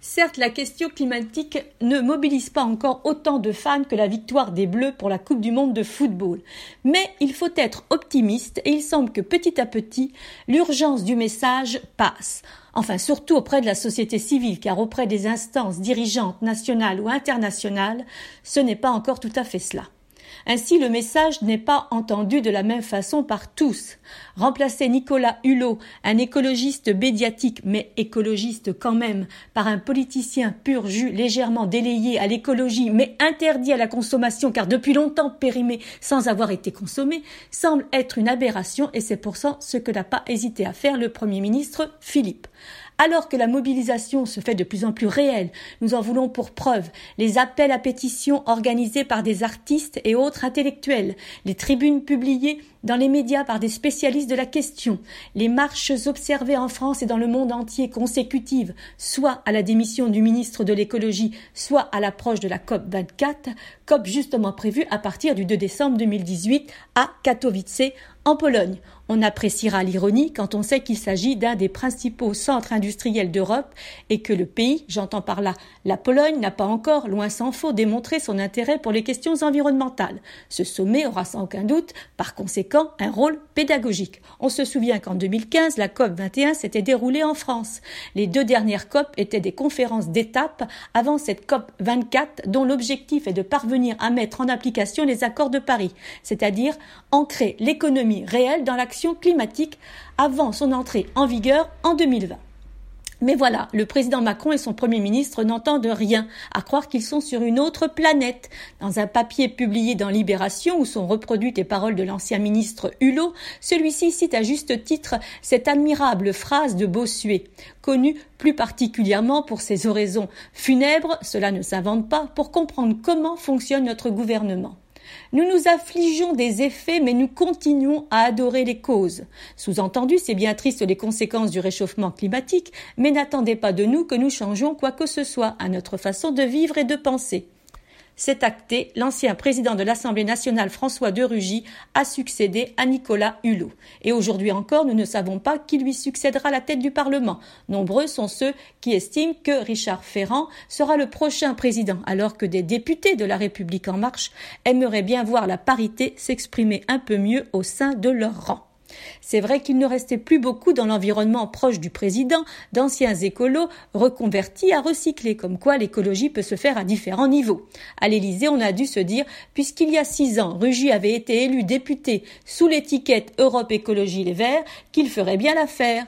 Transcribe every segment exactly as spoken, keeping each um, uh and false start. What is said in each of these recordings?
Certes, la question climatique ne mobilise pas encore autant de fans que la victoire des Bleus pour la Coupe du Monde de football. Mais il faut être optimiste et il semble que petit à petit, l'urgence du message passe. Enfin, surtout auprès de la société civile, car auprès des instances dirigeantes nationales ou internationales, ce n'est pas encore tout à fait cela. Ainsi, le message n'est pas entendu de la même façon par tous. Remplacer Nicolas Hulot, un écologiste médiatique, mais écologiste quand même, par un politicien pur jus légèrement délayé à l'écologie, mais interdit à la consommation, car depuis longtemps périmé sans avoir été consommé, semble être une aberration et c'est pour ça ce que n'a pas hésité à faire le Premier ministre Philippe. Alors que la mobilisation se fait de plus en plus réelle, nous en voulons pour preuve les appels à pétition organisés par des artistes et autres intellectuels, les tribunes publiées dans les médias par des spécialistes de la question, les marches observées en France et dans le monde entier consécutives, soit à la démission du ministre de l'écologie, soit à l'approche de la COP vingt-quatre, COP justement prévue à partir du deux décembre deux mille dix-huit à Katowice, en Pologne. On appréciera l'ironie quand on sait qu'il s'agit d'un des principaux centres industriels d'Europe et que le pays, j'entends par là la Pologne, n'a pas encore, loin s'en faut, démontré son intérêt pour les questions environnementales. Ce sommet aura sans aucun doute, par conséquent, un rôle pédagogique. On se souvient qu'en deux mille quinze, la COP vingt et un s'était déroulée en France. Les deux dernières COP étaient des conférences d'étape avant cette COP vingt-quatre dont l'objectif est de parvenir à mettre en application les accords de Paris, c'est-à-dire ancrer l'économie réelle dans l'action climatique avant son entrée en vigueur en deux mille vingt. Mais voilà, le président Macron et son Premier ministre n'entendent rien, à croire qu'ils sont sur une autre planète. Dans un papier publié dans Libération, où sont reproduites les paroles de l'ancien ministre Hulot, celui-ci cite à juste titre cette admirable phrase de Bossuet, connue plus particulièrement pour ses oraisons funèbres, cela ne s'invente pas, pour comprendre comment fonctionne notre gouvernement. Nous nous affligeons des effets, mais nous continuons à adorer les causes. Sous-entendu, c'est bien triste les conséquences du réchauffement climatique, mais n'attendez pas de nous que nous changions quoi que ce soit à notre façon de vivre et de penser. C'est acté, l'ancien président de l'Assemblée nationale François de Rugy a succédé à Nicolas Hulot. Et aujourd'hui encore, nous ne savons pas qui lui succédera à la tête du Parlement. Nombreux sont ceux qui estiment que Richard Ferrand sera le prochain président, alors que des députés de La République En Marche aimeraient bien voir la parité s'exprimer un peu mieux au sein de leur rang. C'est vrai qu'il ne restait plus beaucoup dans l'environnement proche du président d'anciens écolos reconvertis à recycler, comme quoi l'écologie peut se faire à différents niveaux. À l'Élysée, on a dû se dire, puisqu'il y a six ans, Rugy avait été élu député sous l'étiquette Europe Écologie Les Verts, qu'il ferait bien l'affaire.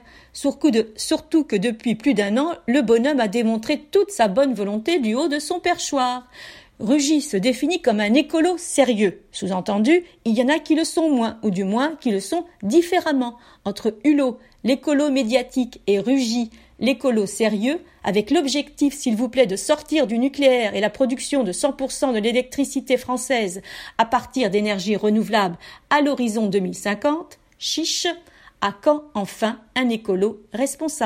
Surtout que depuis plus d'un an, le bonhomme a démontré toute sa bonne volonté du haut de son perchoir. Rugy se définit comme un écolo sérieux. Sous-entendu, il y en a qui le sont moins, ou du moins qui le sont différemment. Entre Hulot, l'écolo médiatique, et Rugy, l'écolo sérieux, avec l'objectif, s'il vous plaît, de sortir du nucléaire et la production de cent pour cent de l'électricité française à partir d'énergies renouvelables à l'horizon deux mille cinquante, chiche, à quand enfin un écolo responsable ?